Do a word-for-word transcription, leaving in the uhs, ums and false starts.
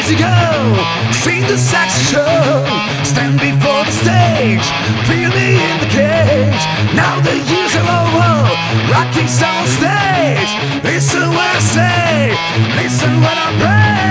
crazy girl, sing the saxophone, stand before the stage, feel me in the cage. Now the years are over, rocking on stage. Listen when I say, listen when I pray.